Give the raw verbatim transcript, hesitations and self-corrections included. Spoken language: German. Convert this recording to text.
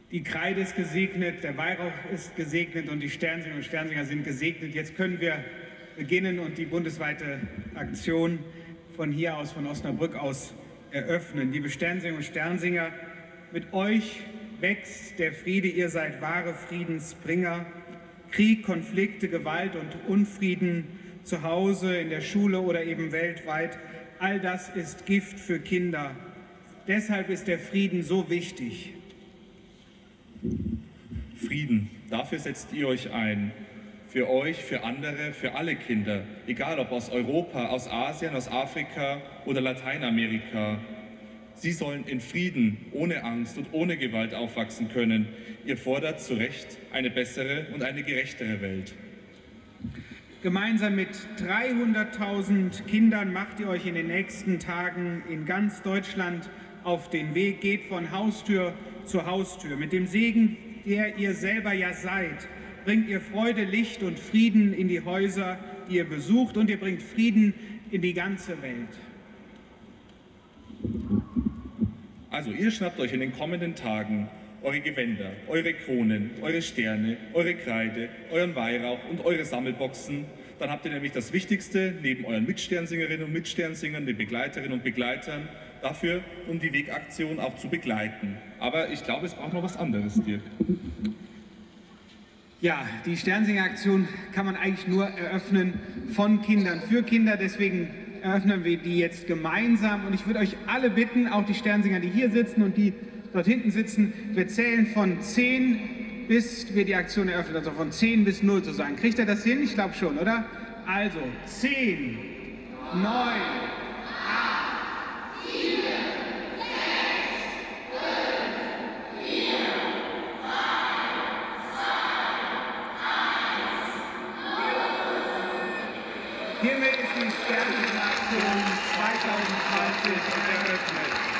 Die Kreide ist gesegnet, der Weihrauch ist gesegnet und die Sternsinger und Sternsinger sind gesegnet. Jetzt können wir beginnen und die bundesweite Aktion von hier aus, von Osnabrück aus, eröffnen. Liebe Sternsinger und Sternsinger, mit euch wächst der Friede, ihr seid wahre Friedensbringer. Krieg, Konflikte, Gewalt und Unfrieden zu Hause, in der Schule oder eben weltweit, all das ist Gift für Kinder. Deshalb ist der Frieden so wichtig. Frieden, dafür setzt ihr euch ein. Für euch, für andere, für alle Kinder, egal ob aus Europa, aus Asien, aus Afrika oder Lateinamerika. Sie sollen in Frieden, ohne Angst und ohne Gewalt aufwachsen können. Ihr fordert zu Recht eine bessere und eine gerechtere Welt. Gemeinsam mit dreihunderttausend Kindern macht ihr euch in den nächsten Tagen in ganz Deutschland auf den Weg, geht von Haustür zu Haustür. Mit dem Segen, der ihr selber ja seid, bringt ihr Freude, Licht und Frieden in die Häuser, die ihr besucht, und ihr bringt Frieden in die ganze Welt. Also ihr schnappt euch in den kommenden Tagen eure Gewänder, eure Kronen, eure Sterne, eure Kreide, euren Weihrauch und eure Sammelboxen. Dann habt ihr nämlich das Wichtigste neben euren Mitsternsingerinnen und Mitsternsingern, den Begleiterinnen und Begleitern, dafür, um die Wegaktion auch zu begleiten. Aber ich glaube, es braucht noch was anderes, Dirk. Ja, die Sternsinger-Aktion kann man eigentlich nur eröffnen von Kindern für Kinder. Deswegen eröffnen wir die jetzt gemeinsam. Und ich würde euch alle bitten, auch die Sternsinger, die hier sitzen und die dort hinten sitzen, wir zählen von zehn, bis wir die Aktion eröffnen, also von zehn bis null zu sagen. Kriegt ihr das hin? Ich glaube schon, oder? Also zehn, neun, hiermit ist die Sternsinger-Aktion zweitausendzwanzig eröffnet.